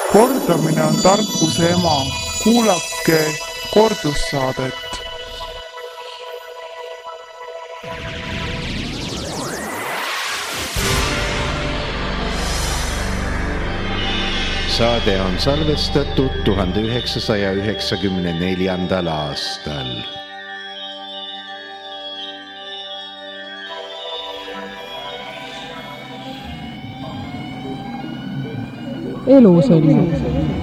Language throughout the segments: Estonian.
Kordamine on tarkuse ema. Kuulake kordussaadet. Saade on salvestatud 1994. aastal. Elusõlm.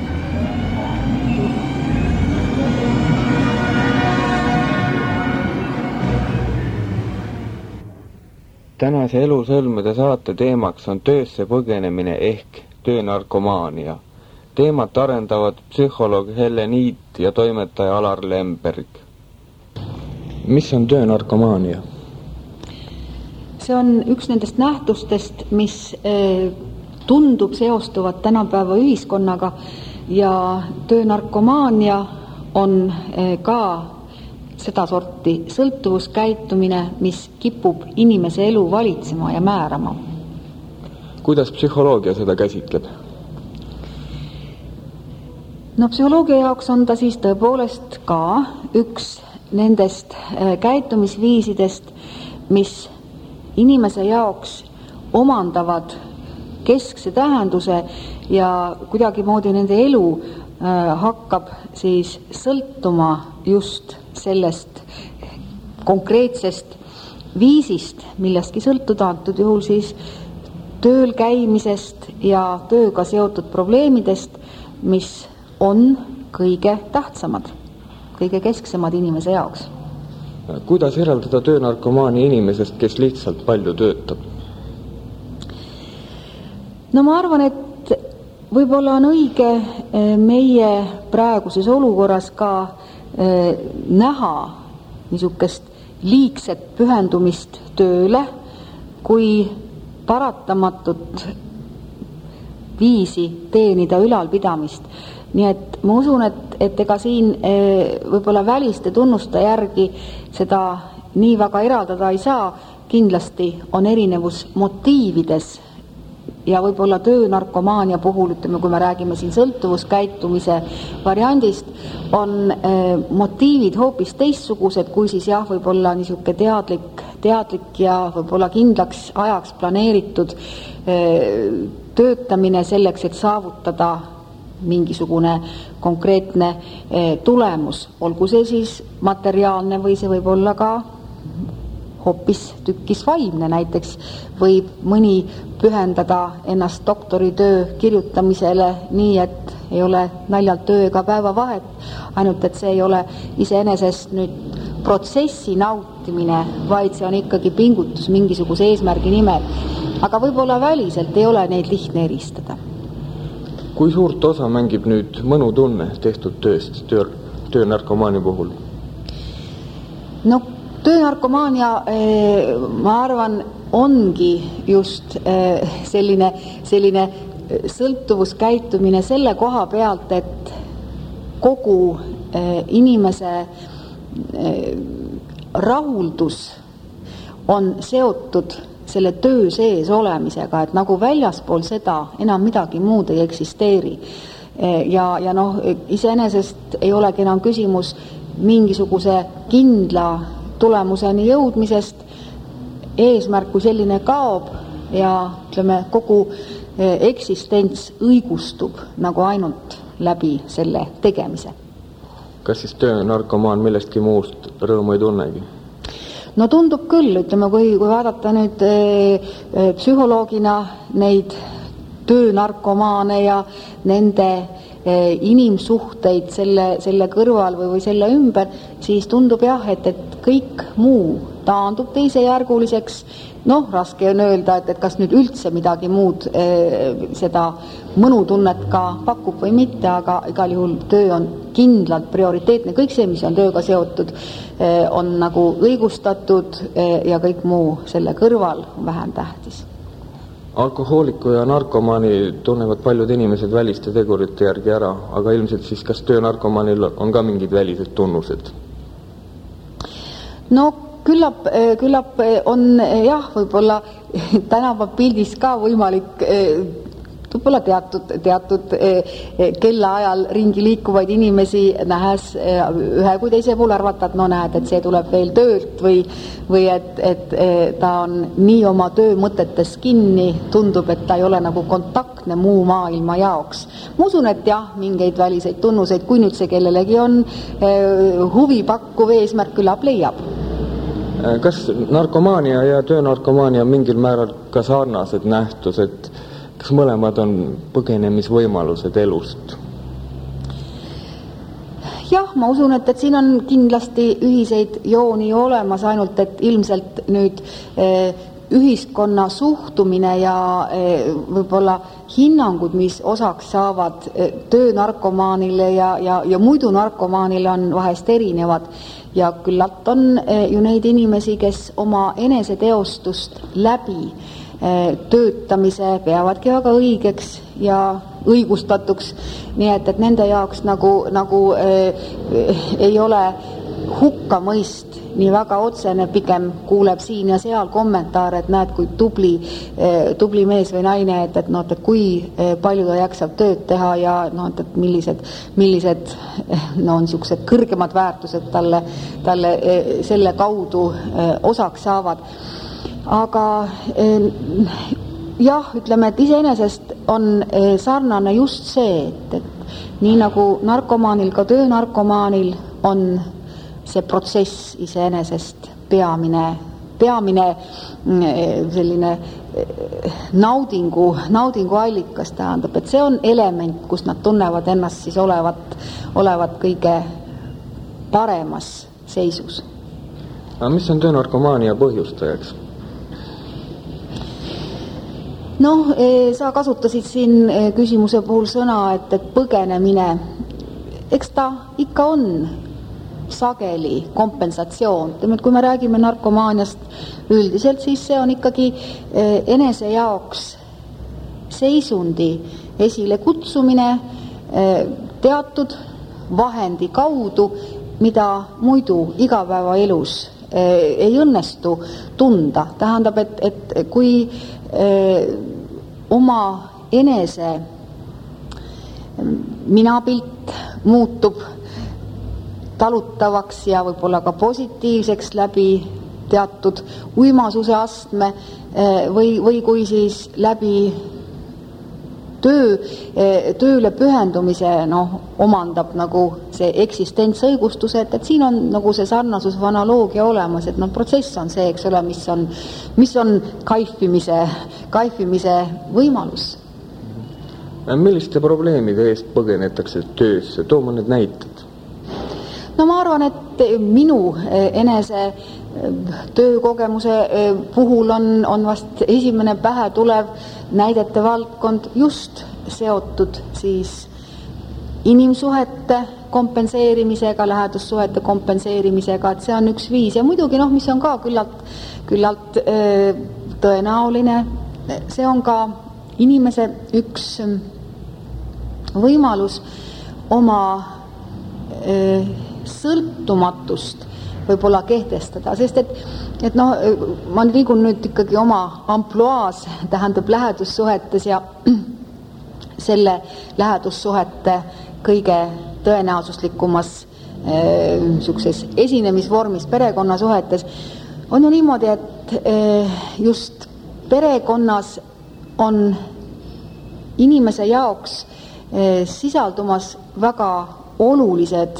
Tänase Elusõlmade saate teemaks on töösse põgenemine ehk töönarkomaania. Teemat arendavad psühholoog Helle Niit ja toimetaja Alar Lemberg. Mis on töönarkomaania? See on üks nendest nähtustest, mis tundub seostuvat tänapäeva ühiskonnaga ja töönarkomaania on ka seda sorti sõltuvuskäitumine, mis kipub inimese elu valitsema ja määrama. Kuidas psühholoogia seda käsitleb? No psühholoogia jaoks on ta siis tõepoolest ka üks nendest käitumisviisidest, mis inimese jaoks omandavad keskse tähenduse ja kuidagimoodi nende elu hakkab siis sõltuma just sellest konkreetsest viisist, millestki sõltuda, antud juhul siis tööl käimisest ja tööga seotud probleemidest, mis on kõige tähtsamad, kõige kesksemad inimese jaoks. Kuidas eraldada töönarkomaani inimesest, kes lihtsalt palju töötab? No ma arvan, et võib-olla on õige meie praeguses olukorras ka näha niisugust liigset pühendumist tööle kui paratamatut viisi teenida ülalpidamist. Nii et ma usun, et ega siin võib-olla väliste tunnuste järgi seda nii väga eraldada ei saa. Kindlasti on erinevus motiivides ja võib-olla töönarkomaania puhul, ütleme, kui me räägime siin sõltuvuskäitumise variandist, on motiivid hoopis teistsugused, kui siis jah, võib-olla niisugune teadlik ja võib-olla kindlaks ajaks planeeritud töötamine selleks, et saavutada mingisugune konkreetne tulemus, olgu see siis materiaalne või see võib olla ka hoopis tükkis vaimne. Näiteks võib mõni pühendada ennast doktoritöö kirjutamisele nii, et ei ole naljalt töö ega päeva vahet, ainult et see ei ole iseenesest nüüd protsessi nautimine, vaid see on ikkagi pingutus mingisuguse eesmärgi nimel. Aga võib-olla väliselt ei ole neid lihtne eristada. Kui suurt osa mängib nüüd mõnutunne tehtud tööst töönarkomaania puhul? No töönarkomaania, ma arvan, ongi just selline sõltuvuskäitumine selle koha pealt, et kogu inimese rahuldus on seotud selle töö sees olemisega, et nagu väljaspool seda enam midagi muud ei eksisteeri. Ja iseenesest ei olegi enam küsimus mingisuguse kindla tulemuseni jõudmisest, eesmärk kui selline kaob ja ütleme, kogu eksistents õigustub nagu ainult läbi selle tegemise. Kas siis töönarkomaan millestki muust rõõmu ei tunnegi? No tundub küll, ütleme, kui vaadata nüüd psühholoogina neid töönarkomaane ja nende inimsuhteid selle kõrval või selle ümber, siis tundub jah, et kõik muu taandub teisejärguliseks. Raske on öelda, et kas nüüd üldse midagi muud seda mõnutunnet ka pakub või mitte, aga igal juhul töö on kindlalt prioriteetne. Kõik see, mis on tööga seotud, on nagu õigustatud ja kõik muu selle kõrval on vähem tähtis. Alkohooliku ja narkomaani tunnevad paljud inimesed väliste tegurite järgi ära, aga ilmselt siis kas töönarkomaanil on ka mingid välised tunnused? No küllap on jah, võib-olla tänava pildis ka võimalik võib-olla teatud kellaajal ringi liikuvaid inimesi nähes ühe kui teise puhul arvata, et no näed, et see tuleb veel töölt või et ta on nii oma töö mõtetes kinni, tundub, et ta ei ole nagu kontaktne muu maailma jaoks. Ma usun, et jah, mingeid väliseid tunnuseid, kui nüüd see kellelegi on huvipakkuv eesmärk, küllap leiab. Kas narkomaania ja töönarkomaania on mingil määral ka sarnased nähtused? Kas mõlemad on põgenemisvõimalused elust? Jah, ma usun, et siin on kindlasti ühiseid jooni olemas, ainult et ilmselt nüüd ühiskonna suhtumine ja võib-olla hinnangud, mis osaks saavad töönarkomaanile ja muidu narkomaanile, on vahest erinevad. Ja küllalt on ju neid inimesi, kes oma eneseteostust läbi töötamise peavadki väga õigeks ja õigustatuks, nii et nende jaoks nagu ei ole hukkamõist nii väga otsene, pigem kuuleb siin ja seal kommentaare, et näed, kui tubli mees või naine, et kui palju ta jaksab tööd teha ja et millised niisugused kõrgemad väärtused talle selle kaudu osaks saavad. Aga jah, ütleme, et iseenesest on sarnane just see, et nii nagu narkomaanil, ka töönarkomaanil on see protsess iseenesest peamine selline naudingu allikas, tähendab, et see on element, kus nad tunnevad ennast siis olevat kõige paremas seisus. Aga mis on töönarkomaania põhjustajaks? Sa kasutasid siin küsimuse puhul sõna, et põgenemine, eks ta ikka on sageli kompensatsioon. Kui me räägime narkomaaniast üldiselt, siis see on ikkagi enese jaoks seisundi esile kutsumine teatud vahendi kaudu, mida muidu igapäevaelus ei õnnestu tunda. Tähendab, et kui oma enese minapilt muutub talutavaks ja võib-olla ka positiivseks läbi teatud uimasuse astme või kui siis läbi tööle pühendumise omandab nagu see eksistentsõigustuse, et siin on nagu see sarnasus või analoogia olemas, et protsess on see, eks ole, mis on kaifimise võimalus. Milliste probleemide eest põgenetakse töösse? Too mõned näited. Ma arvan, et minu enese töökogemuse puhul on vast esimene pähe tulev näidete valdkond just seotud siis inimsuhete kompenseerimisega, lähedussuhete kompenseerimisega, et see on üks viis ja muidugi mis on ka küllalt tõenäoline, see on ka inimese üks võimalus oma sõltumatust võib-olla kehtestada, sest et ma liigun nüüd ikkagi oma ampluaas, tähendab lähedussuhetes ja selle lähedussuhete kõige tõenäosuslikumas niisuguses esinemisvormis perekonnasuhetes on ju niimoodi, et just perekonnas on inimese jaoks sisaldumas väga olulised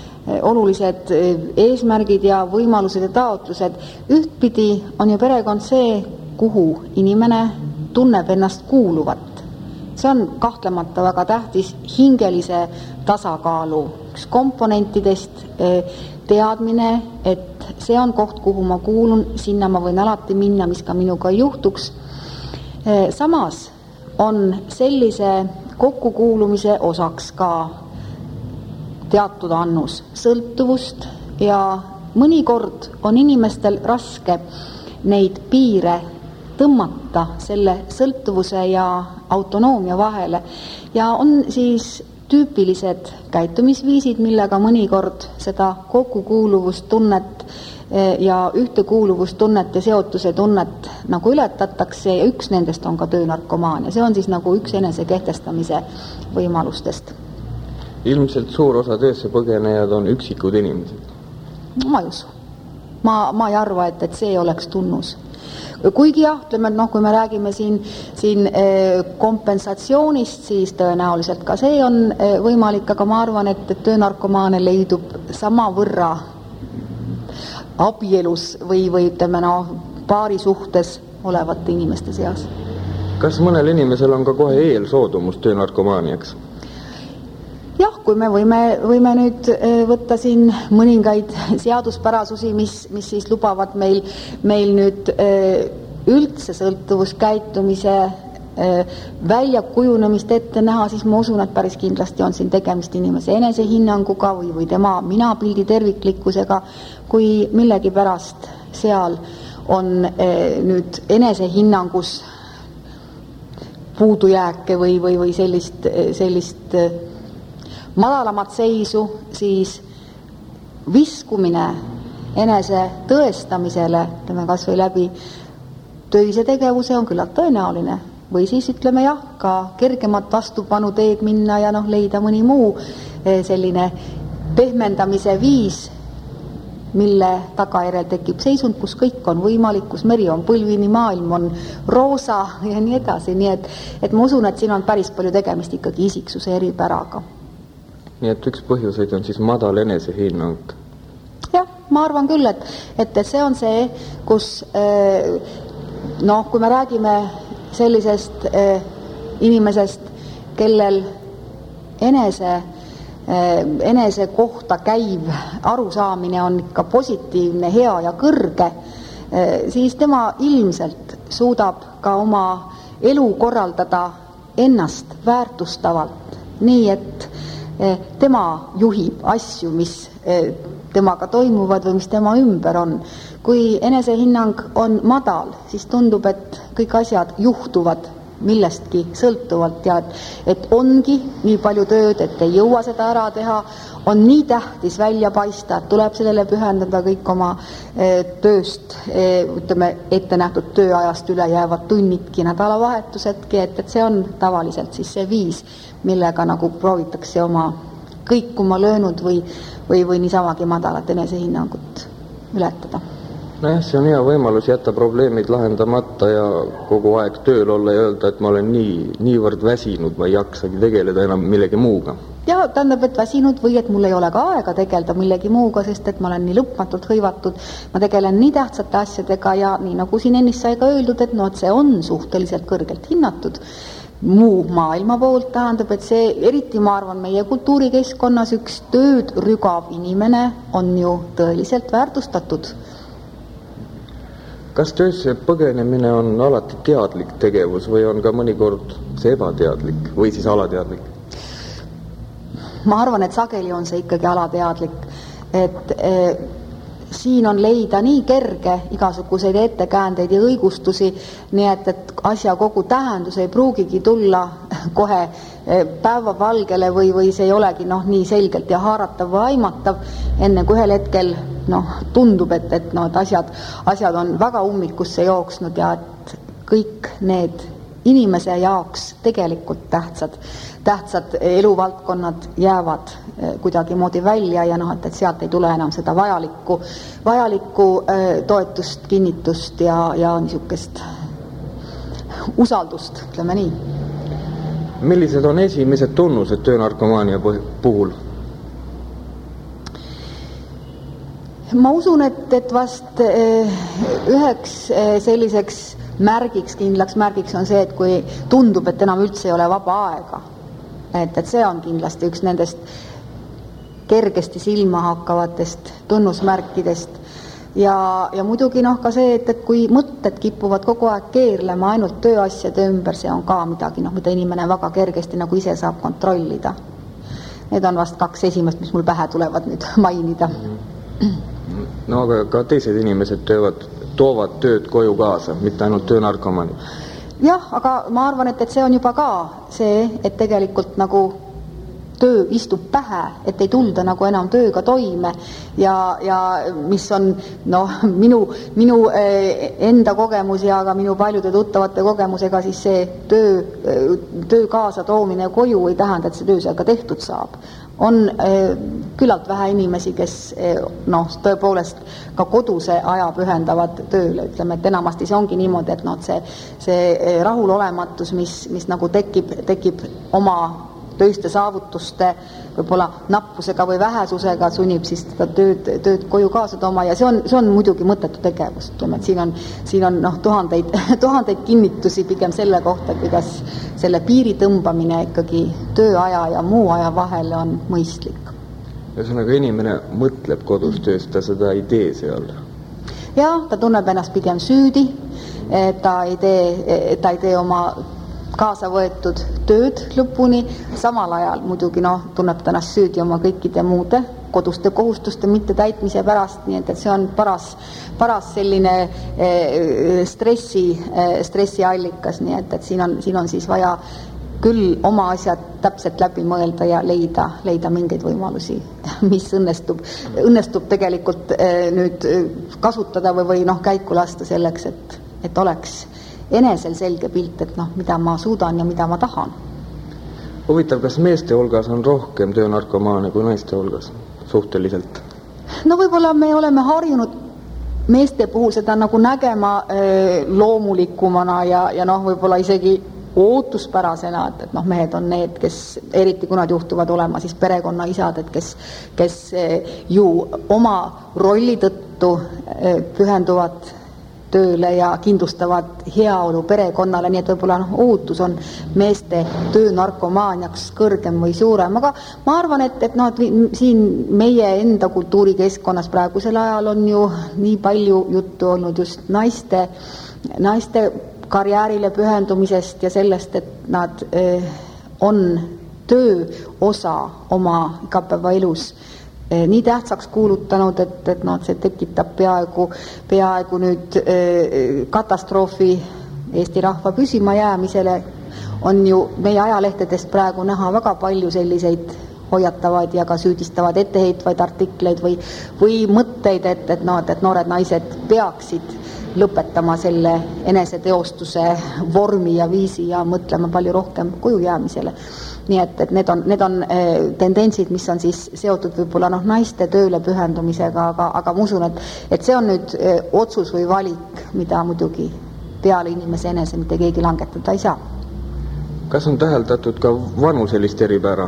eesmärgid ja võimalused ja taotlused. Ühtpidi on ju perekond see, kuhu inimene tunneb ennast kuuluvat. See on kahtlemata väga tähtis hingelise tasakaalu üks komponentidest, teadmine, et see on koht, kuhu ma kuulun, sinna ma võin alati minna, mis ka minuga ei juhtuks. Samas on sellise kokkukuulumise osaks ka teatud annus sõltuvust ja mõnikord on inimestel raske neid piire tõmmata selle sõltuvuse ja autonoomia vahele ja on siis tüüpilised käitumisviisid, millega mõnikord seda kokkukuuluvustunnet ja ühtekuuluvustunnet ja seotuse tunnet nagu ületatakse ja üks nendest on ka töönarkomaania. See on siis nagu üks enese kehtestamise võimalustest. Ilmselt suur osa töösse põgenejad on üksikud inimesed. Ma ei usu. Ma ei arva, et see oleks tunnus. Kuigi jah, ütleme, et kui me räägime siin kompensatsioonist, siis tõenäoliselt ka see on võimalik, aga ma arvan, et töönarkomaane leidub sama võrra abielus või ütleme, paari suhtes olevate inimeste seas. Kas mõnel inimesel on ka kohe eelsoodumus töönarkomaaniaks? Jah, kui me võime nüüd võtta siin mõningaid seaduspärasusi, mis siis lubavad meil nüüd üldse sõltuvuskäitumise väljakujunemist ette näha, siis ma usun, et päris kindlasti on siin tegemist inimese enesehinnanguga või tema minapildi terviklikkusega, kui millegipärast seal on nüüd enesehinnangus puudujääke või sellist madalamat seisu, siis viskumine enese tõestamisele, ütleme kas või läbi töise tegevuse on küllalt tõenäoline. Või siis ütleme jah, ka kergemat vastupanu teed minna ja leida mõni muu selline pehmendamise viis, mille tagajärjel tekib seisund, kus kõik on võimalik, kus meri on põlvini, maailm on roosa ja nii edasi. Nii et ma usun, et siin on päris palju tegemist ikkagi isiksuse eripäraga. Nii et üks põhjuseid on siis madal enesehinnang. Jah, ma arvan küll, et see on see, kus kui me räägime sellisest inimesest, kellel enese kohta käiv arusaamine on ikka positiivne, hea ja kõrge, siis tema ilmselt suudab ka oma elu korraldada ennast väärtustavalt, nii et tema juhib asju, mis temaga toimuvad või mis tema ümber on. Kui enesehinnang on madal, siis tundub, et kõik asjad juhtuvad millestki sõltuvalt ja et ongi nii palju tööd, et ei jõua seda ära teha, on nii tähtis välja paista, et tuleb sellele pühendada kõik oma tööst, ütleme, ette nähtud tööajast üle jäävad tunnidki, nädalavahetusedki, et see on tavaliselt siis see viis, millega nagu proovitakse oma kõikuma löönud või niisamagi madalat enesehinnangut ületada. Nojah, see on hea võimalus jätta probleemid lahendamata ja kogu aeg tööl olla ja öelda, et ma olen niivõrd väsinud, ma ei jaksagi tegeleda enam millegi muuga. Ja tähendab, et väsinud või et mul ei ole ka aega tegeleda millegi muuga, sest et ma olen nii lõpmatult hõivatud, ma tegelen nii tähtsate asjadega ja nii nagu siin ennist sai ka öeldud, et see on suhteliselt kõrgelt hinnatud muu maailma poolt, tähendab, et see, eriti ma arvan, meie kultuurikeskkonnas üks tööd rügav inimene on ju tõeliselt väärtustatud. Kas töösse põgenemine on alati teadlik tegevus või on ka mõnikord see ebateadlik või siis alateadlik? Ma arvan, et sageli on see ikkagi alateadlik, et siin on leida nii kerge igasuguseid ettekäändeid ja õigustusi, nii et asja kogu tähendus ei pruugigi tulla kohe päevavalgele või see ei olegi nii selgelt ja haaratav või aimatav, enne kui ühel hetkel tundub, et asjad on väga ummikusse jooksnud ja et kõik need inimese jaoks tegelikult tähtsad eluvaldkonnad jäävad kuidagimoodi välja ja et sealt ei tule enam seda vajalikku toetust, kinnitust ja niisugust usaldust, ütleme nii. Millised on esimesed tunnused töönarkomaania puhul? Ma usun, et vast üheks selliseks kindlaks märgiks on see, et kui tundub, et enam üldse ei ole vaba aega. Et see on kindlasti üks nendest kergesti silma hakkavatest tunnusmärkidest. Ja muidugi ka see, et kui mõtted kipuvad kogu aeg keerlema ainult tööasjade ümber, see on ka midagi, mida inimene väga kergesti nagu ise saab kontrollida. Need on vast kaks esimest, mis mul pähe tulevad nüüd mainida. No aga ka teised inimesed toovad tööd koju kaasa, mitte ainult töönarkomani. Jah, aga ma arvan, et see on juba ka see, et tegelikult nagu töö istub pähe, et ei tulda nagu enam tööga toime ja mis on minu enda kogemus ja ka minu paljude tuttavate kogemusega, siis see töö kaasa toomine koju ei tähenda, et see töö seal ka tehtud saab. On küllalt vähe inimesi, kes tõepoolest ka koduse aja pühendavad tööle, ütleme, et enamasti see ongi niimoodi, et see rahulolematus, mis nagu tekib oma töiste saavutuste võib-olla nappusega või vähesusega, sunnib siis seda tööd koju kaasa tooma ja see on muidugi mõttetu tegevus. Ütleme, et siin on tuhandeid kinnitusi pigem selle kohta, kuidas selle piiri tõmbamine ikkagi tööaja ja muu aja vahele on mõistlik. Ühesõnaga, inimene mõtleb kodus tööst, ta seda ei tee seal. Ja ta tunneb ennast pigem süüdi, ta ei tee oma kaasa võetud tööd lõpuni, samal ajal muidugi tunneb ta ennast süüdi oma kõikide muude koduste kohustuste mitte täitmise pärast, nii et see on paras selline stressiallikas, nii et siin on siis vaja küll oma asjad täpselt läbi mõelda ja leida mingeid võimalusi, mis õnnestub tegelikult nüüd kasutada või käiku lasta selleks, et oleks enesel selge pilt, et mida ma suudan ja mida ma tahan. Huvitav, kas meeste hulgas on rohkem töönarkomaane kui naiste hulgas suhteliselt? Võib-olla me oleme harjunud meeste puhul seda nagu nägema loomulikumana ja võib-olla isegi ootuspärasena, et mehed on need, kes eriti kui nad juhtuvad olema siis perekonna isad, et kes ju oma rolli tõttu pühenduvad tööle ja kindlustavad heaolu perekonnale, nii et võib-olla ootus on meeste töönarkomaaniaks kõrgem või suurem, aga ma arvan, et siin meie enda kultuurikeskkonnas praegusel ajal on ju nii palju juttu olnud just naiste karjäärile pühendumisest ja sellest, et nad on töö osa oma igapäevaelus nii tähtsaks kuulutanud, et see tekitab peaaegu nüüd katastroofi Eesti rahva püsima jäämisele. On ju meie ajalehtedest praegu näha väga palju selliseid hoiatavaid ja ka süüdistavad etteheitvaid artikleid või mõtteid, et noored naised peaksid lõpetama selle eneseteostuse vormi ja viisi ja mõtlema palju rohkem koju jäämisele. Nii et need on tendentsid, mis on siis seotud võib-olla naiste tööle pühendumisega, aga ma usun, et see on nüüd otsus või valik, mida muidugi peale inimese enese mitte keegi langetada ei saa. Kas on täheldatud ka vanuselist eripära?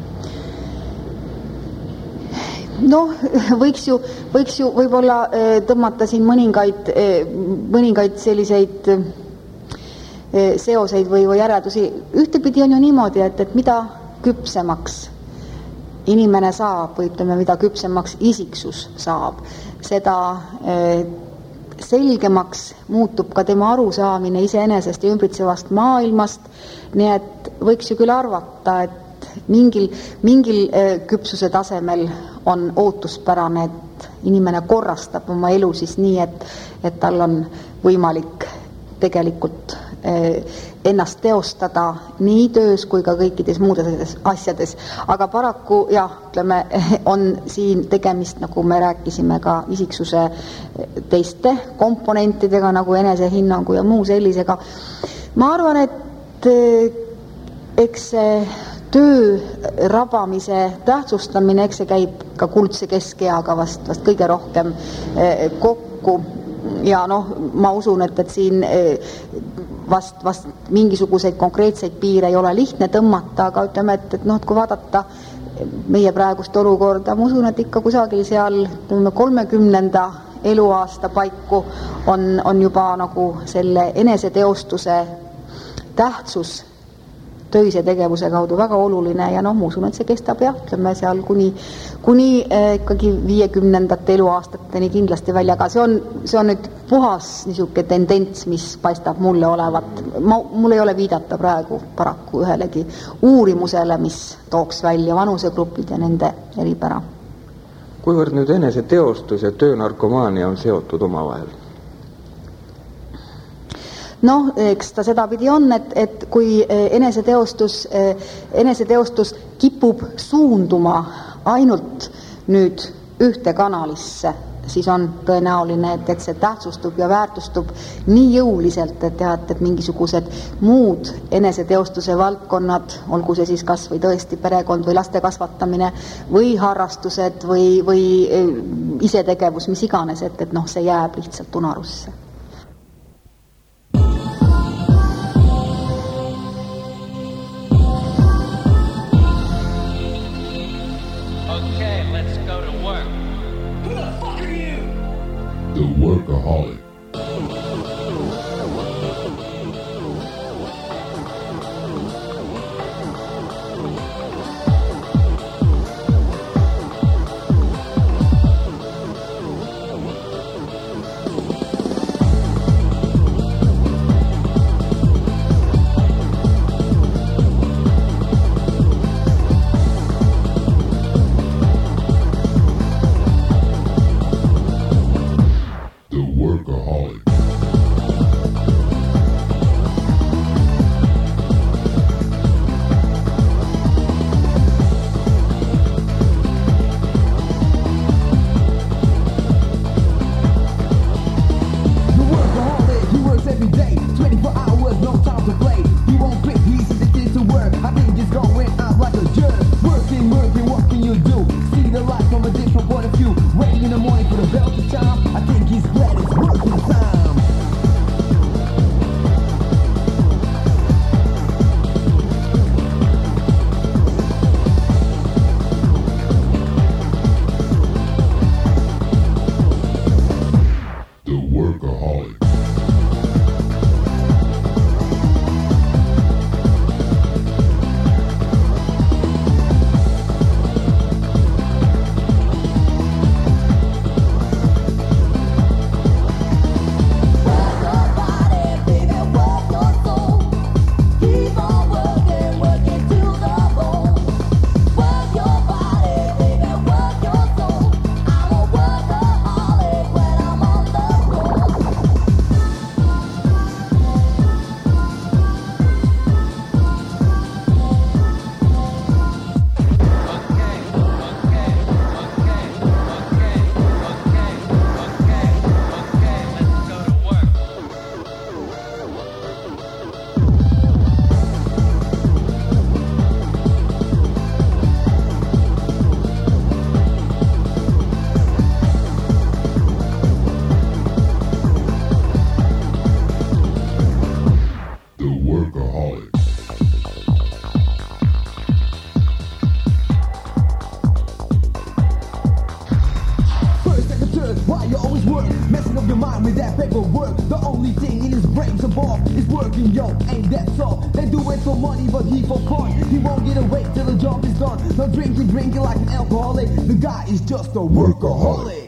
Võiks ju võib-olla tõmmata siin mõningaid selliseid seoseid või järeldusi. Ühtepidi on ju niimoodi, et mida küpsemaks inimene saab või ütleme, mida küpsemaks isiksus saab, seda selgemaks muutub ka tema arusaamine iseenesest ja ümbritsevast maailmast, nii et võiks ju küll arvata, et mingil küpsuse tasemel on ootuspärane, et inimene korrastab oma elu siis nii, et tal on võimalik tegelikult ennast teostada nii töös kui ka kõikides muudes asjades. Aga paraku, ütleme, on siin tegemist, nagu me rääkisime, ka isiksuse teiste komponentidega, nagu enesehinnangu ja muu sellisega. Ma arvan, et eks see töö rabamise tähtsustamine, eks see käib ka kuldse keskeaga vast kõige rohkem kokku ja ma usun, et siin vast mingisuguseid konkreetseid piire ei ole lihtne tõmmata, aga ütleme, et kui vaadata meie praegust olukorda, ma usun, et ikka kusagil seal 30. eluaasta paiku on juba nagu selle eneseteostuse tähtsus töise tegevuse kaudu väga oluline ja ma usun, et see kestab ütleme seal kuni ikkagi 50. eluaastateni kindlasti välja, aga see on nüüd puhas niisugune tendents, mis paistab mulle olevat. Mul ei ole viidata praegu paraku ühelegi uurimusele, mis tooks välja vanusegrupid ja nende eripära. Kuivõrd nüüd eneseteostus ja töönarkomaania on seotud omavahel? noh, eks ta sedapidi on, et kui eneseteostus kipub suunduma ainult nüüd ühte kanalisse, siis on tõenäoline, et see tähtsustub ja väärtustub nii jõuliselt, et mingisugused muud eneseteostuse valdkonnad, olgu see siis kas või tõesti perekond või laste kasvatamine või harrastused või isetegevus, mis iganes, et noh, see jääb lihtsalt unarusse. The Workaholic. He's just a workaholic.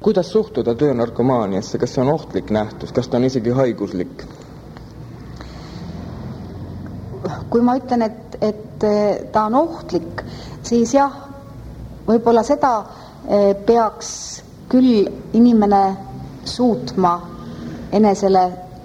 kuidas suhtuda töönarkomaaniasse, kas see on ohtlik nähtus, kas ta on isegi haiguslik? Kui ma ütlen, et ta on ohtlik, siis jah, võib-olla seda peaks küll inimene suutma enesele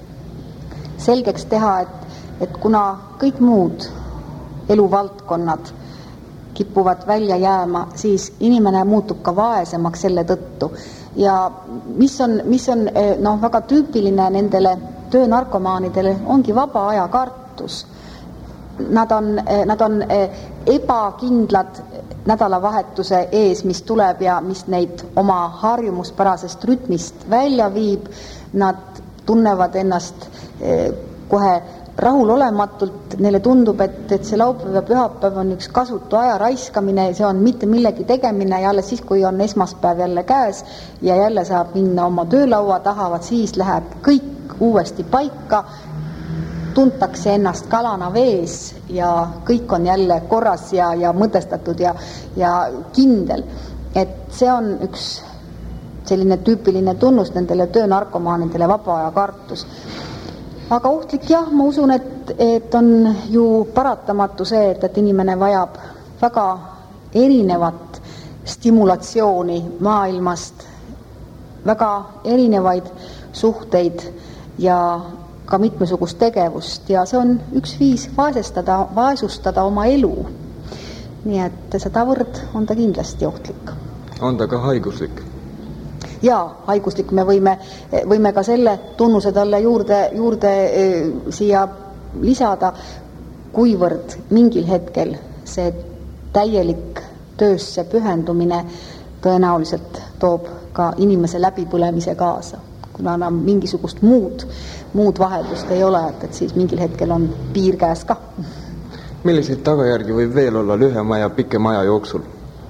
selgeks teha, et kuna kõik muud eluvaldkonnad kipuvad välja jääma, siis inimene muutub ka vaesemaks selle tõttu. Ja mis on väga tüüpiline nendele töönarkomaanidele, ongi vaba aja kartus. Nad on ebakindlad nädalavahetuse ees, mis tuleb ja mis neid oma harjumuspärasest rütmist välja viib. Nad tunnevad ennast kohe rahulolematult, neile tundub, et see laupäev ja pühapäev on üks kasutu aja raiskamine, see on mitte millegi tegemine ja alles siis, kui on esmaspäev jälle käes ja jälle saab minna oma töölaua taha, siis läheb kõik uuesti paika, tuntakse ennast kalana vees ja kõik on jälle korras ja mõtestatud ja kindel. Et see on üks selline tüüpiline tunnus nendele töönarkomaanidele, vaba aja kartus. Aga ohtlik jah, ma usun, et on ju paratamatu see, et inimene vajab väga erinevat stimulatsiooni maailmast, väga erinevaid suhteid ja ka mitmesugust tegevust ja see on üks viis vaesustada oma elu. Nii et sedavõrd on ta kindlasti ohtlik. On ta ka haiguslik? Jaa, haiguslik, me võime ka selle tunnuse talle juurde siia lisada, kuivõrd mingil hetkel see täielik töösse pühendumine tõenäoliselt toob ka inimese läbipõlemise kaasa. Kuna enam mingisugust muud vaheldust ei ole, et siis mingil hetkel on piir käes ka. Milliseid tagajärgi võib veel olla lühema ja pikema aja jooksul?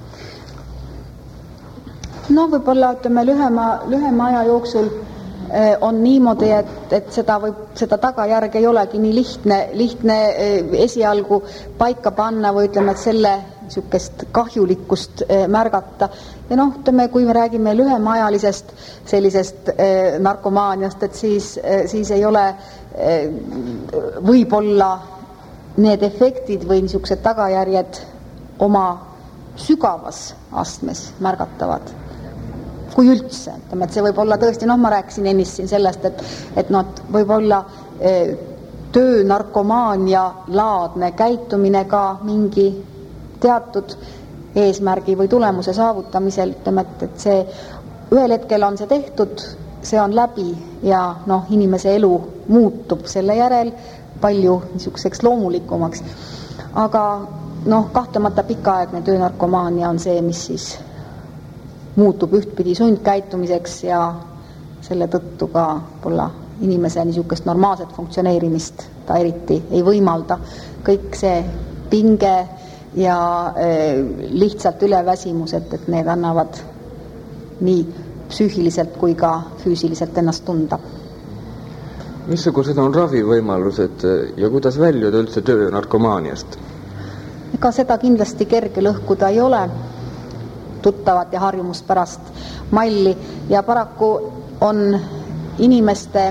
No võib-olla lühema aja jooksul on niimoodi, et seda tagajärge ei olegi nii lihtne esialgu paika panna või ütleme, et selle niisugust kahjulikkust märgata. Ja kui me räägime lühemaajalisest sellisest narkomaaniast, et siis ei ole võib-olla need efektid või niisugused tagajärjed oma sügavas astmes märgatavad. Kui üldse, et see võib olla tõesti, ma rääkisin ennist siin sellest, et võib olla töönarkomaania laadne käitumine ka mingi teatud eesmärgi või tulemuse saavutamisel, et see ühel hetkel on see tehtud, see on läbi ja inimese elu muutub selle järel palju niisuguseks loomulikumaks. Aga kahtlemata pikaaegne töönarkomaania on see, mis siis muutub ühtpidi sundkäitumiseks ja selle tõttu ka võib-olla inimese niisugust normaalset funktsioneerimist ta eriti ei võimalda. Kõik see pinge ja lihtsalt üleväsimus, et need annavad nii psüühiliselt kui ka füüsiliselt ennast tunda. Missugused on ravivõimalused ja kuidas väljuda üldse töönarkomaaniast? Ega seda kindlasti kerge lõhkuda ei ole, tuttavat ja harjumuspärast malli ja paraku on inimeste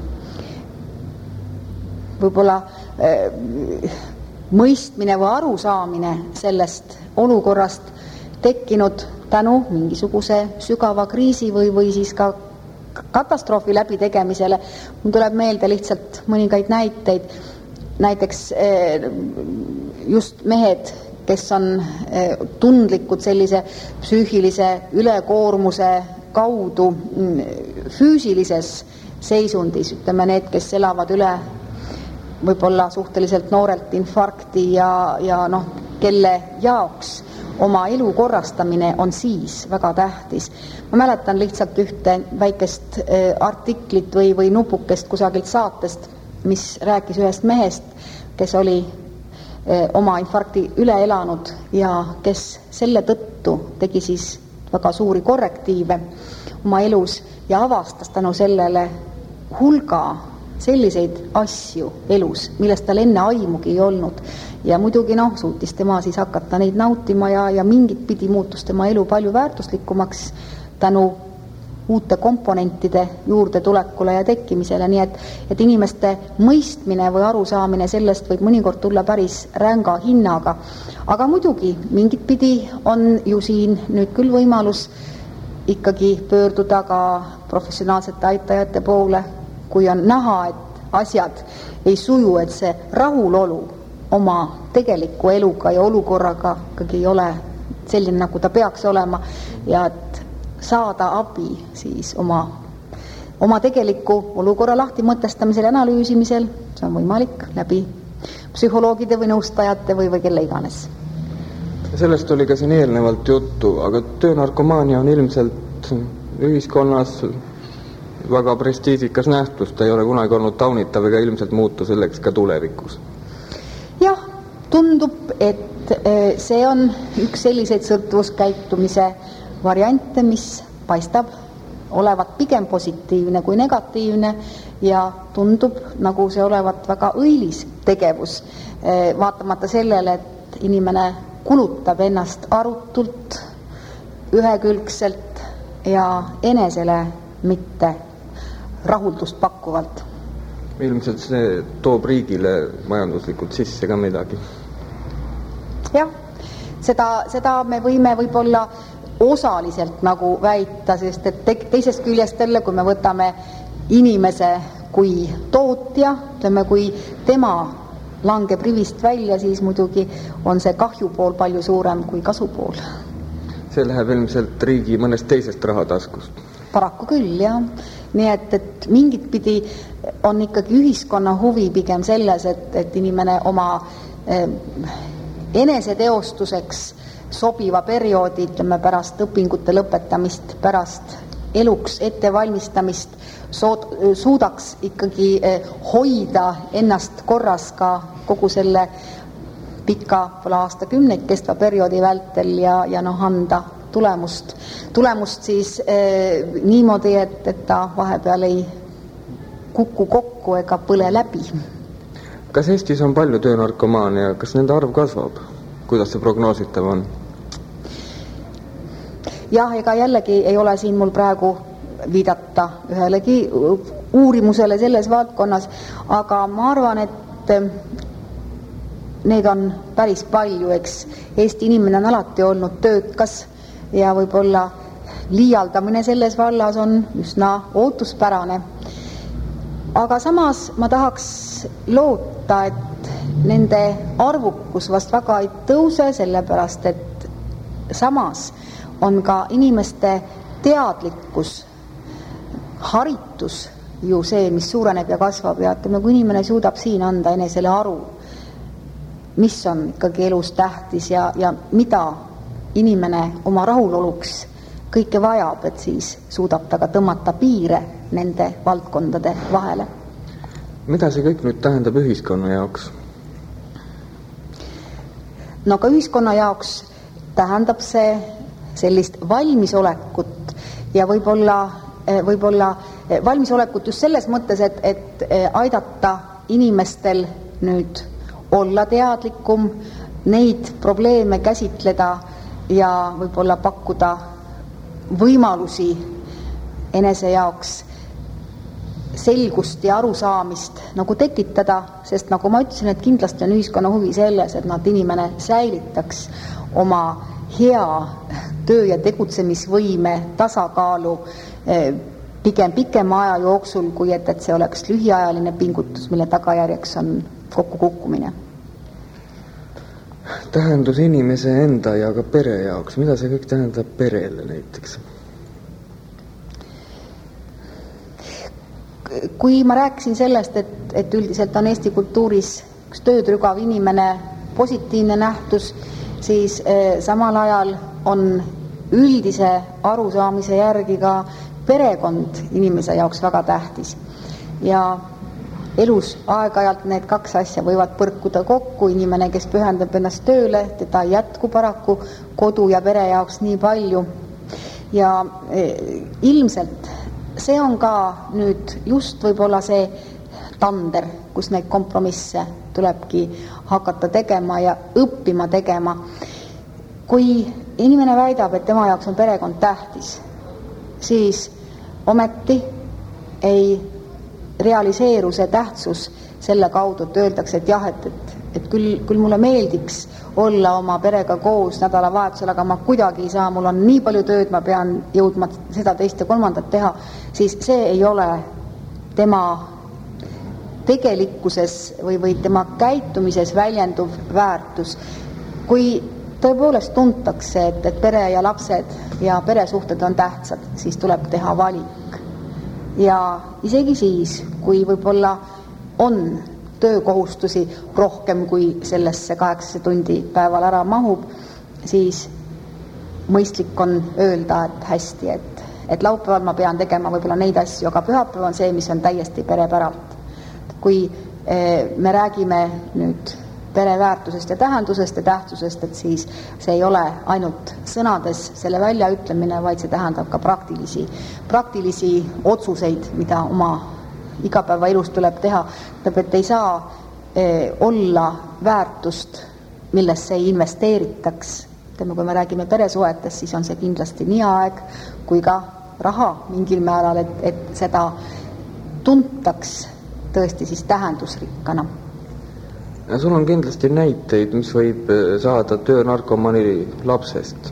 võib-olla mõistmine või arusaamine sellest olukorrast tekkinud tänu mingisuguse sügava kriisi või siis ka katastroofi läbitegemisele. Mul tuleb meelde lihtsalt mõningaid näiteid. Näiteks just mehed, kes on tundlikud sellise psüühilise ülekoormuse kaudu füüsilises seisundis, ütleme need, kes elavad üle võib-olla suhteliselt noorelt infarkti ja kelle jaoks oma elu korrastamine on siis väga tähtis. Ma mäletan lihtsalt ühte väikest artiklit või nupukest kusagilt saatest, mis rääkis ühest mehest, kes oli oma infarkti üle elanud ja kes selle tõttu tegi siis väga suuri korrektiive oma elus ja avastas tänu sellele hulga selliseid asju elus, millest tal enne aimugi ei olnud. Ja muidugi suutis tema siis hakata neid nautima ja mingit pidi muutus tema elu palju väärtuslikumaks tänu uute komponentide juurde tulekule ja tekkimisele, nii et inimeste mõistmine või arusaamine sellest võib mõnikord tulla päris ränga hinnaga. Aga muidugi, mingit pidi on ju siin nüüd küll võimalus ikkagi pöörduda ka professionaalsete aitajate poole, kui on näha, et asjad ei suju, et see rahulolu oma tegeliku eluga ja olukorraga ikkagi ei ole selline, nagu ta peaks olema, ja et saada abi siis oma tegeliku olukorra lahti mõtestamisel ja analüüsimisel, see on võimalik läbi psühholoogide või nõustajate või kelle iganes. Sellest oli ka siin eelnevalt juttu, aga töönarkomaania on ilmselt ühiskonnas väga prestiižikas nähtus, ta ei ole kunagi olnud taunitav ega ilmselt muutu selleks ka tulevikus. Jah, tundub, et see on üks selliseid sõltuvuskäitumise variante, mis paistab olevat pigem positiivne kui negatiivne ja tundub, nagu see olevat väga õilis tegevus, vaatamata sellele, et inimene kulutab ennast arutult, ühekülgselt ja enesele mitte rahuldust pakkuvalt. Ilmselt see toob riigile majanduslikult sisse ka midagi. Jah, seda me võime võib-olla osaliselt nagu väita, sest et teisest küljest jälle, kui me võtame inimese kui tootja, ütleme, kui tema langeb rivist välja, siis muidugi on see kahju pool palju suurem kui kasu pool. See läheb ilmselt riigi mõnest teisest rahataskust. Paraku küll, jah. Nii et mingit pidi on ikkagi ühiskonna huvi pigem selles, et inimene oma eneseteostuseks sobiva perioodi, ütleme, pärast õpingute lõpetamist, pärast eluks ettevalmistamist suudaks ikkagi hoida ennast korras ka kogu selle pika aastakümneid kestva perioodi vältel ja anda tulemust siis niimoodi, et ta vahepeal ei kuku kokku ega põle läbi. Kas Eestis on palju töönarkomaane ja kas nende arv kasvab? Kuidas see prognoositav on? Jah, ega jällegi ei ole siin mul praegu viidata ühelegi uurimusele selles valdkonnas, aga ma arvan, et neid on päris palju, eks Eesti inimene on alati olnud töökas ja võib-olla liialdamine selles vallas on üsna ootuspärane. Aga samas ma tahaks loota, et nende arvukus vast väga ei tõuse, sellepärast et samas on ka inimeste teadlikkus, haritus ju see, mis suureneb ja kasvab ja kui inimene suudab siin anda enesele aru, mis on ikkagi elus tähtis ja mida inimene oma rahuloluks kõike vajab, et siis suudab ta ka tõmmata piire nende valdkondade vahele. Mida see kõik nüüd tähendab ühiskonna jaoks? No ka ühiskonna jaoks tähendab see sellist valmisolekut ja võib-olla valmisolekut just selles mõttes, et aidata inimestel nüüd olla teadlikum, neid probleeme käsitleda ja võib-olla pakkuda võimalusi enese jaoks selgust ja arusaamist nagu tekitada, sest nagu ma ütlesin, et kindlasti on ühiskonna huvi selles, et inimene säilitaks oma hea töö- ja tegutsemisvõime tasakaalu pigem pikema aja jooksul, kui et see oleks lühiajaline pingutus, mille tagajärjeks on kokkukukkumine. Tähendus inimese enda ja ka pere jaoks. Mida see kõik tähendab perele näiteks? Kui ma rääkisin sellest, et üldiselt on Eesti kultuuris üks töötrügav inimene positiivne nähtus, siis samal ajal on üldise arusaamise järgi ka perekond inimese jaoks väga tähtis. Ja elus aeg-ajalt need kaks asja võivad põrkuda kokku, inimene, kes pühendab ennast tööle, teda ei jätku paraku kodu ja pere jaoks nii palju. Ja ilmselt see on ka nüüd just võib-olla see tander, kus neid kompromisse tulebki hakata tegema ja õppima tegema. Kui inimene väidab, et tema jaoks on perekond tähtis, siis ometi ei realiseeru see tähtsus selle kaudu, et öeldakse, et jah, et küll mulle meeldiks olla oma perega koos nädalavahetusel, aga ma kuidagi ei saa, mul on nii palju tööd, ma pean jõudma seda, teist ja kolmandat teha, siis see ei ole tema tegelikkuses või tema käitumises väljenduv väärtus. Kui tõepoolest tuntakse, et pere ja lapsed ja peresuhted on tähtsad, siis tuleb teha valik. Ja isegi siis, kui võib-olla on töökohustusi rohkem, kui sellesse 8 tundi päeval ära mahub, siis mõistlik on öelda, et hästi, et laupäeval ma pean tegema võib-olla neid asju, aga pühapäev on see, mis on täiesti perepäralt. Kui me räägime nüüd pereväärtusest ja tähendusest ja tähtsusest, et siis see ei ole ainult sõnades selle väljaütlemine, vaid see tähendab ka praktilisi otsuseid, mida oma igapäevaelus tuleb teha. Et ei saa olla väärtust, millesse ei investeeritaks. Kui me räägime peresuhetest, siis on see kindlasti nii aeg kui ka raha mingil määral, et seda tuntaks tõesti siis tähendusrikkana. Ja sul on kindlasti näiteid, mis võib saada töönarkomani lapsest.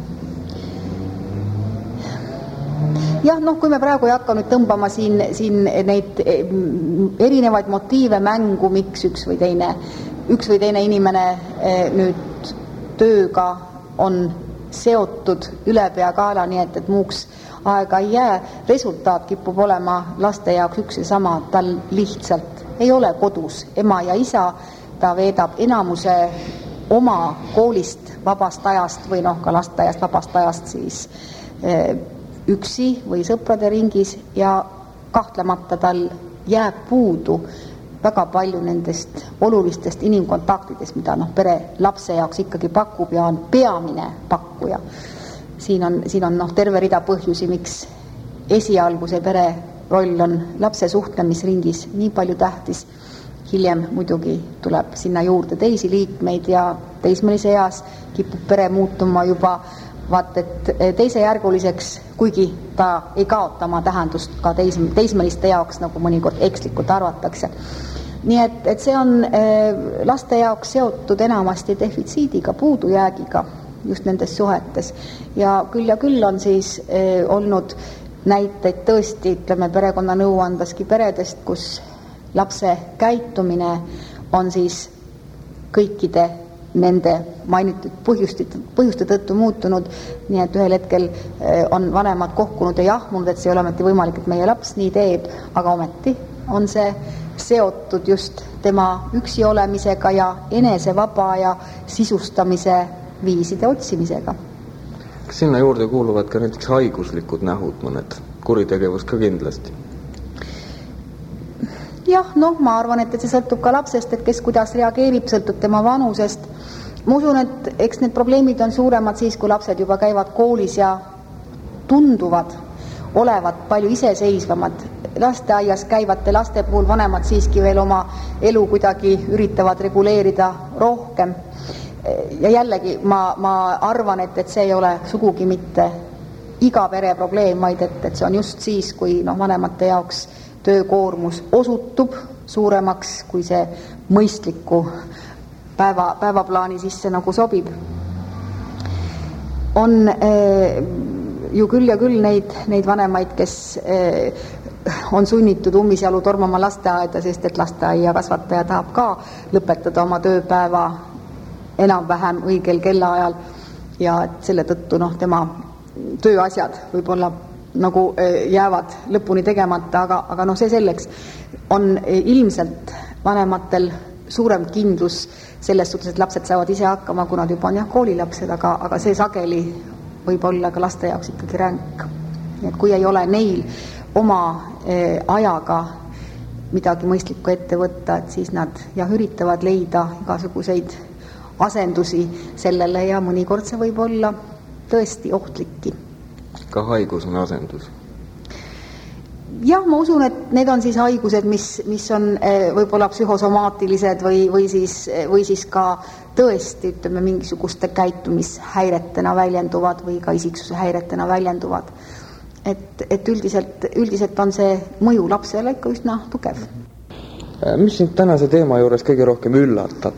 Jah, kui me praegu ei hakka nüüd tõmbama siin neid erinevaid motiive mängu, miks üks või teine inimene nüüd tööga on seotud ülepeakaela, nii et muuks aega ei jää, resultaat kipub olema laste jaoks üks ja sama, tal lihtsalt ei ole kodus ema ja isa, ta veedab enamuse oma koolist vabast ajast või ka lasteaiast vabast ajast siis üksi või sõprade ringis ja kahtlemata tal jääb puudu väga palju nendest olulistest inimkontaktidest, mida pere lapse jaoks ikkagi pakub ja on peamine pakkuja. Siin on terve rida põhjusi, miks esialgu see pere roll on lapse suhtlemisringis nii palju tähtis. Hiljem muidugi tuleb sinna juurde teisi liikmeid ja teismelise eas kipub pere muutuma juba teisejärguliseks, kuigi ta ei kaota oma tähendust ka teismeliste jaoks, nagu mõnikord ekslikult arvatakse. Nii et see on laste jaoks seotud enamasti defitsiidiga, puudujäägiga just nendes suhetes. Ja küll on siis olnud näiteid tõesti, ütleme perekonna nõuandaski peredest, kus lapse käitumine on siis kõikide nende mainitud põhjuste tõttu muutunud, nii et ühel hetkel on vanemad kohkunud ja jahmunud, et see ei ole ometi võimalik, et meie laps nii teeb, aga ometi on see seotud just tema üksi olemisega ja enesevaba ja sisustamise viiside otsimisega. Kas sinna juurde kuuluvad ka näiteks haiguslikud nähud, mõned kuritegevus ka kindlasti? Jah, ma arvan, et see sõltub ka lapsest, et kes kuidas reageerib, sõltub tema vanusest. Ma usun, et eks need probleemid on suuremad siis, kui lapsed juba käivad koolis ja tunduvad olevat palju iseseisvamad. Lasteaias käivate laste puhul vanemad siiski veel oma elu kuidagi üritavad reguleerida rohkem. Ja jällegi ma arvan, et see ei ole sugugi mitte iga pere probleem, vaid et see on just siis, kui vanemate jaoks töökoormus osutub suuremaks, kui see mõistliku päevaplaani sisse nagu sobib. On ju küll ja küll neid vanemaid, kes on sunnitud ummisjalu tormama lasteaeda, sest et lasteaia kasvataja tahab ka lõpetada oma tööpäeva enam-vähem õigel kellaajal ja selle tõttu tema tööasjad võib-olla nagu jäävad lõpuni tegemata, aga see selleks on ilmselt vanematel suurem kindlus selles suhtes, et lapsed saavad ise hakkama, kui nad juba on koolilapsed, aga see sageli võib olla ka laste jaoks ikkagi ränk. Et kui ei ole neil oma ajaga midagi mõistlikku ette võtta, et siis nad üritavad leida igasuguseid asendusi sellele ja mõnikord see võib olla tõesti ohtlikki. Ka haigus on asendus? Jah, ma usun, et need on siis haigused, mis on võib-olla psühhosomaatilised või siis ka tõesti, ütleme, mingisuguste käitumishäiretena väljenduvad või ka isiksuse häiretena väljenduvad. et üldiselt on see mõju lapsele ikka üsna tugev. Mis sind tänase teema juures kõige rohkem üllatab?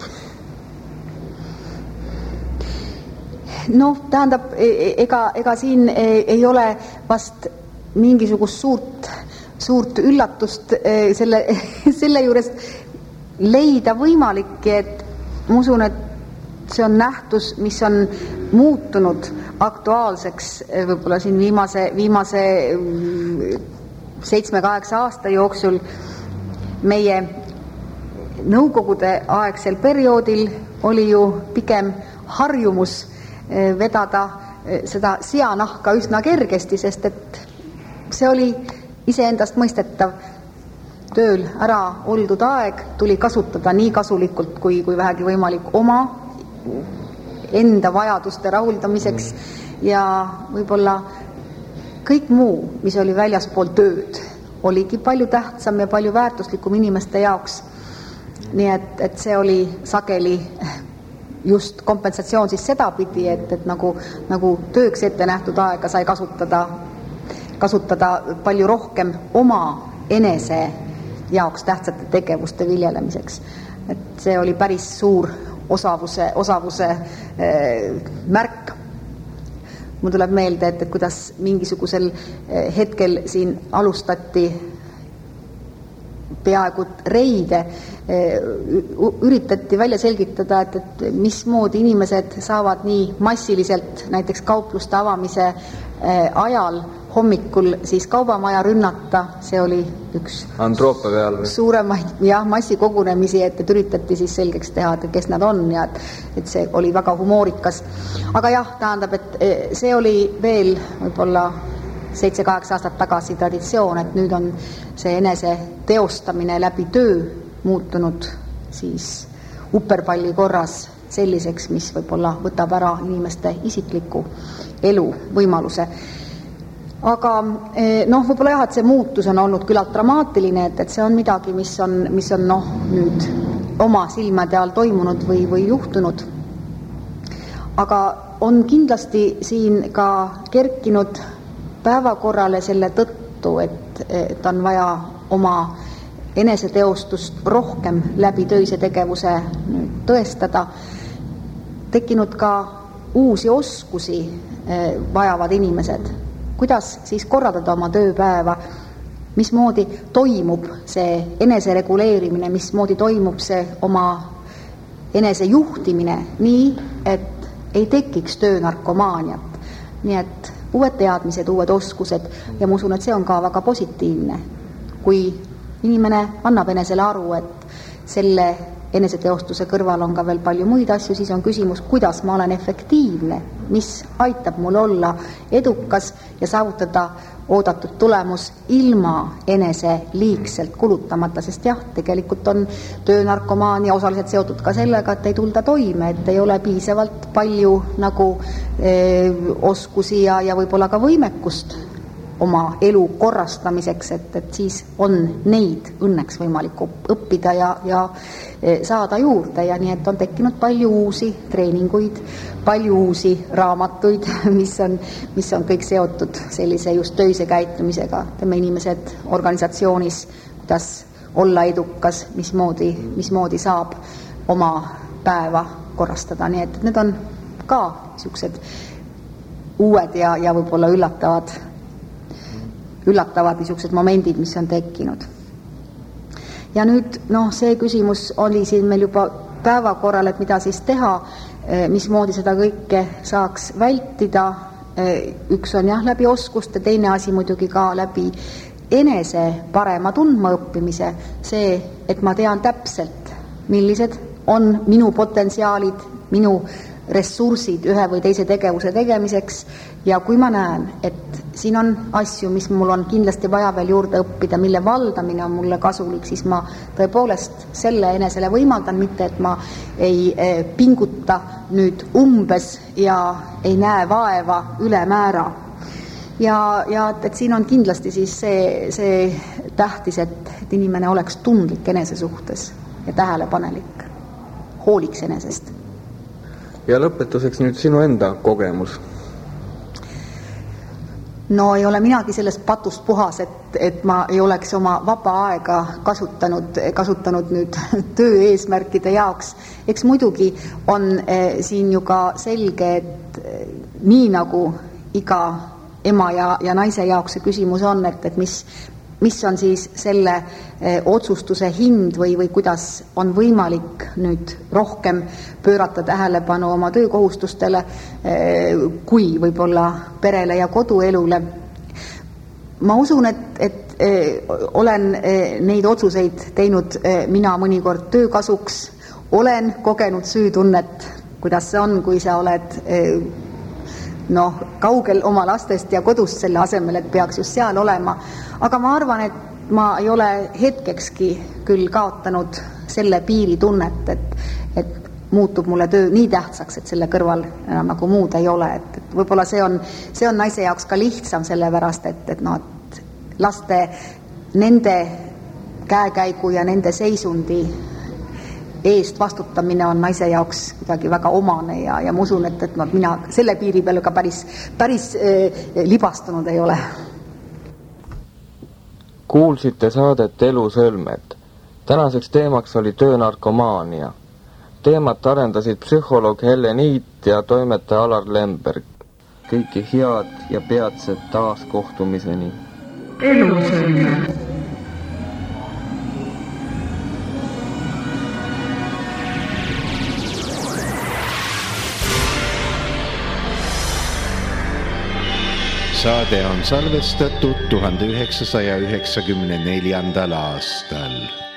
Noh, tähendab, ega siin ei ole vast mingisugust suurt üllatust selle juures leida võimalik, et ma usun, et see on nähtus, mis on muutunud aktuaalseks võib-olla siin viimase 7-8 aasta jooksul. Meie nõukogude aegsel perioodil oli ju pigem harjumus vedada seda seanahka üsna kergesti, sest et see oli iseendast mõistetav. Tööl ära oldud aeg tuli kasutada nii kasulikult kui vähegi võimalik oma enda vajaduste rahuldamiseks ja võib-olla kõik muu, mis oli väljaspool tööd, oligi palju tähtsam ja palju väärtuslikum inimeste jaoks. Nii et see oli sageli just kompensatsioon siis sedapidi, et nagu tööks ette nähtud aega sai kasutada palju rohkem oma enese jaoks tähtsate tegevuste viljelemiseks. Et see oli päris suur osavuse märk. Mul tuleb meelde, et kuidas mingisugusel hetkel siin alustati peaaegu reide, üritati välja selgitada, et mismoodi inimesed saavad nii massiliselt näiteks kaupluste avamise ajal hommikul siis kaubamaja rünnata, see oli üks Androopa peal või? Suuremaid massikogunemisi, et üritati siis selgeks teha, et kes nad on ja et see oli väga humoorikas. Aga jah, tähendab, et see oli veel võib-olla 7-8 aastat tagasi traditsioon, et nüüd on see enese teostamine läbi töö muutunud siis uperpalli korras selliseks, mis võib-olla võtab ära inimeste isikliku elu võimaluse. Aga võib-olla jah, et see muutus on olnud küllalt dramaatiline, et see on midagi, mis on nüüd oma silmade all toimunud või juhtunud. Aga on kindlasti siin ka kerkinud päevakorrale selle tõttu, et on vaja oma eneseteostust rohkem läbi töise tegevuse tõestada. Tekkinud ka uusi oskusi vajavad inimesed. Kuidas siis korraldada oma tööpäeva, mismoodi toimub see enesereguleerimine, mismoodi toimub see oma enesejuhtimine nii, et ei tekiks töönarkomaaniat. Nii et uued teadmised, uued oskused ja ma usun, et see on ka väga positiivne. Kui inimene annab enesele aru, et selle eneseteostuse kõrval on ka veel palju muid asju, siis on küsimus, kuidas ma olen efektiivne, mis aitab mul olla edukas ja saavutada oodatud tulemus ilma enese liigselt kulutamata, sest jah, tegelikult on töönarkomaania osaliselt seotud ka sellega, et ei tulda toime, et ei ole piisavalt palju nagu oskusi ja võib-olla ka võimekust oma elu korrastamiseks, et siis on neid õnneks võimalik õppida ja saada juurde ja nii, et on tekkinud palju uusi treeninguid, palju uusi raamatuid, mis on kõik seotud sellise just töise käitumisega. Teeme inimesed organisatsioonis, kuidas olla edukas, mismoodi saab oma päeva korrastada, nii et need on ka niisugused uued ja võib-olla üllatavad niisugused momendid, mis on tekkinud. Ja nüüd, see küsimus oli siin meil juba päevakorral, et mida siis teha, mismoodi seda kõike saaks vältida. Üks on jah läbi oskuste, teine asi muidugi ka läbi enese parema tundma õppimise. See, et ma tean täpselt, millised on minu potentsiaalid, minu ressursid ühe või teise tegevuse tegemiseks ja kui ma näen, et siin on asju, mis mul on kindlasti vaja veel juurde õppida, mille valdamine on mulle kasulik, siis ma tõepoolest selle enesele võimaldan, mitte et ma ei pinguta nüüd umbes ja ei näe vaeva ülemäära. Ja et siin on kindlasti siis see tähtis, et inimene oleks tundlik enese suhtes ja tähelepanelik, hooliks enesest. Ja lõpetuseks nüüd sinu enda kogemus. no ei ole minagi sellest patust puhas, et ma ei oleks oma vaba aega kasutanud nüüd töö eesmärkide jaoks. Eks muidugi on siin ju ka selge, et nii nagu iga ema ja naise jaoks see küsimus on, et mis on siis selle otsustuse hind või kuidas on võimalik nüüd rohkem pöörata tähelepanu oma töökohustustele kui võib-olla perele ja koduelule. Ma usun, et olen neid otsuseid teinud mina mõnikord töö kasuks, olen kogenud süütunnet, kuidas see on, kui sa oled kaugel oma lastest ja kodust selle asemel, et peaks just seal olema. Aga ma arvan, et ma ei ole hetkekski küll kaotanud selle piiritunnet, et muutub mulle töö nii tähtsaks, et selle kõrval enam nagu muud ei ole. Et võib-olla see on naise jaoks ka lihtsam sellepärast, et laste nende käekäigu ja nende seisundi eest vastutamine on naise jaoks kuidagi väga omane ja ma usun, et mina selle piiri peal ka päris libastunud ei ole. Kuulsite saadet Elusõlmed. Tänaseks teemaks oli töönarkomaania. Teemat arendasid psühholoog Helle Niit ja toimetaja Alar Lemberg. Kõiki head ja peatset taaskohtumiseni. Elusõlmed. Saade on salvestatud 1994. aastal.